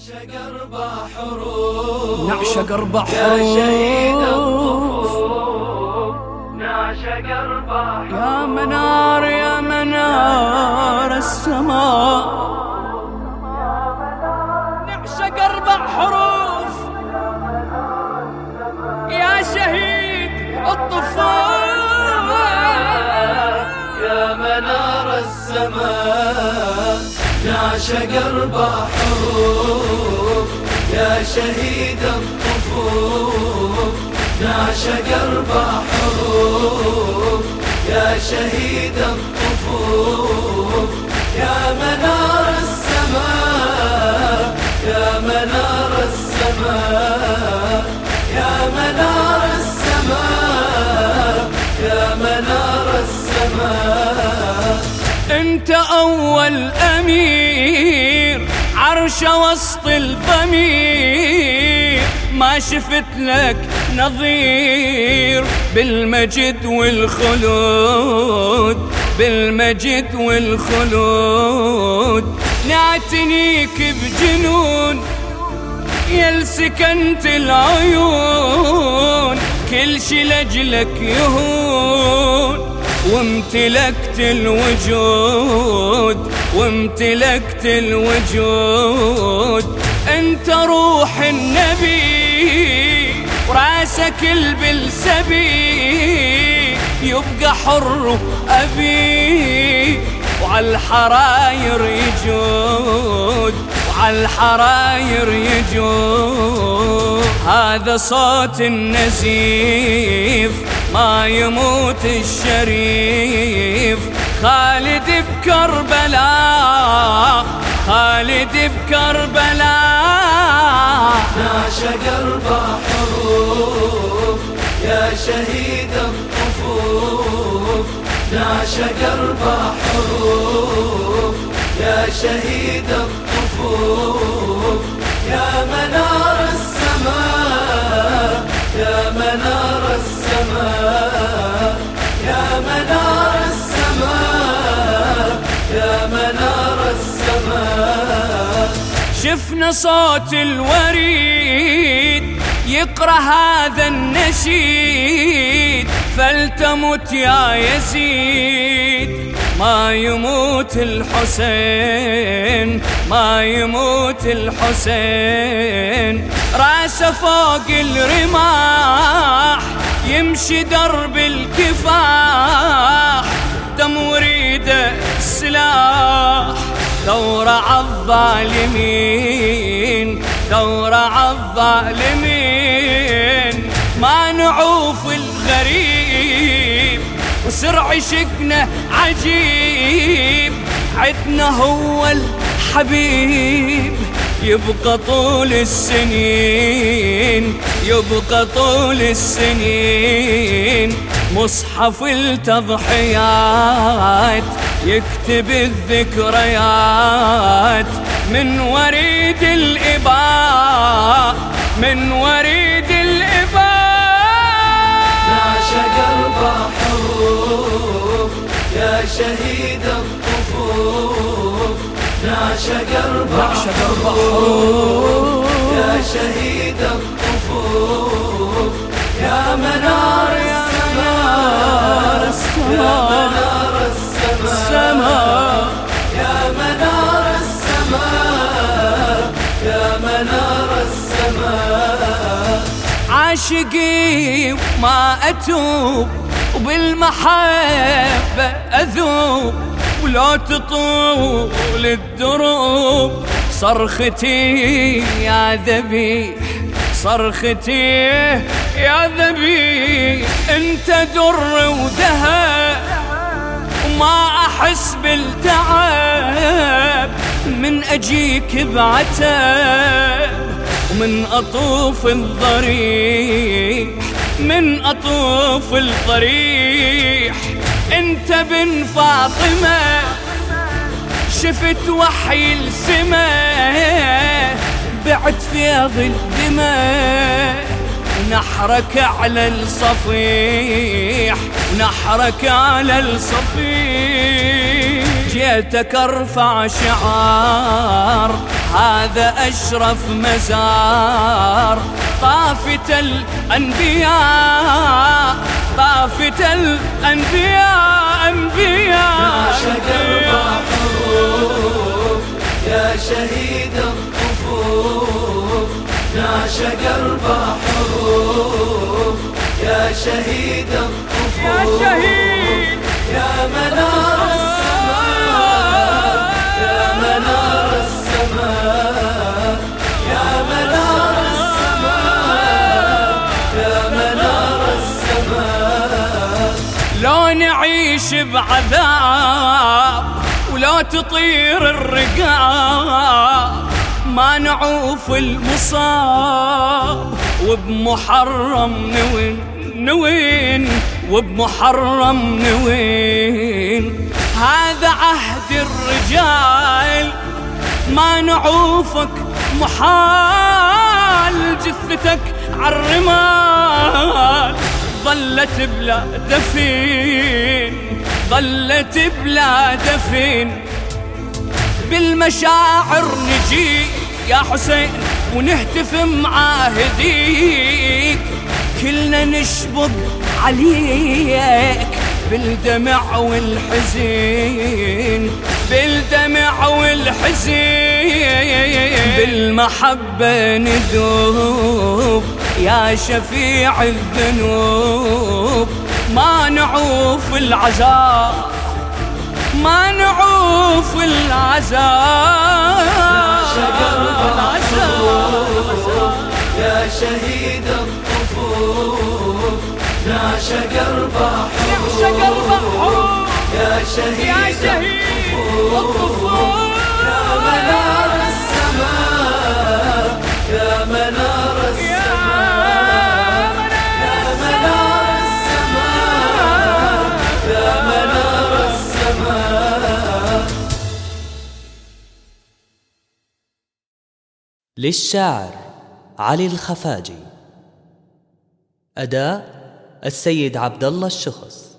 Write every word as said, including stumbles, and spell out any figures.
نعشق أربع حروف نعشق أربع يا شهيد حروف الطفوف نعشق أربع حروف يا منار يا منار السماء نعشق أربع حروف يا شهيد الطفوف يا منار السماء نعشق أربع حروف يا شهيد الطفوف نعشق أربع حروف يا شهيد الطفوف يا منار السماء يا منار السماء يا منار السماء يا منار السماء انت اول امير عرش وسط الضمير ما شفت لك نظير بالمجد والخلود بالمجد والخلود نعتنيك بجنون يل سكنت العيون كل شي لجلك يهون وامتلكت الوجود وامتلكت الوجود انت روح النبي وراسك البلسبي يبقى حر ابي وعلى الحراير يجود وعلى الحراير يجود هذا صوت النزيف ما يموت الشريف خالد بكربلاء خالد بكربلاء نعشق أربع حروف يا شهيد الطفوف نعشق أربع حروف يا شهيد الطفوف يا منار السماء يا منار السماء يا منار السماء يا منار السماء شفنا صوت الوريد يقرأ هذا النشيد فلتمت يا يزيد ما يموت الحسين ما يموت الحسين راسه فوق الرماح يمشي درب الكفاح دم وريده سلاح ثورة عالظالمين ثورة عالظالمين ما نعوف الغريب وسرع شقنا عجيب عدنا هو الحبيب يبقى طول السنين يبقى طول السنين مصحف التضحيات يكتب الذكريات من وريد الإباء من وريد الإباء نعشق أربع حروف يا شهيد الطفوف نعشق أربع حروف يا شهيد الطفوف يا منار السماء يا منار السماء يا منار السماء يا منار السماء عاشقي وما أتوب وبالمحبة أذوب ولو تطول الدروب صرختي يا ذبيح صرختي يا ذبيح انت در وذهب وما احس بالتعب من اجيك بعتب ومن اطوف الضريح من اطوف الضريح انت بن فاطمة شفت وحي السماء بعد فيض الدماء نحرك على الصفيح نحرك على الصفيح جيتك ارفع شعار هذا أشرف مزار طافة الأنبياء، طافة الأنبياء أنبياء. نعشق أربع حروف يا شهيد الطفوف، نعشق أربع حروف يا شهيد الطفوف، يا شهيد يا منار السماء، يا منار السماء، يا منار السماء، يا منار السماء. لو نعيش بعذاب ولو تطير الرقاب ما نعوف المصاب، وبمحرم نوين نوين وبمحرم نوين. هذا عهد الرجال ما نعوفك محال، جثتك عالرمال ظلت بلا دفين، ظلت بلا دفين. بالمشاعر نجي يا حسين ونهتف معاهديك، كلنا نشبق عليك بالدمع والحزين، بالدمع والحزين. بالمحبة نذوب يا شفيع الذنوب، ما نعوف العذاب، ما نعوف العذاب. نعشق أربع حروف يا شهيد الطفوف، نعشق أربع حروف يا شهيد الطفوف، يا منار السماء، يا منار السماء، يا منار السماء، يا منار السماء. للشاعر علي الخفاجي. أداء السيد عبد الله الشخص.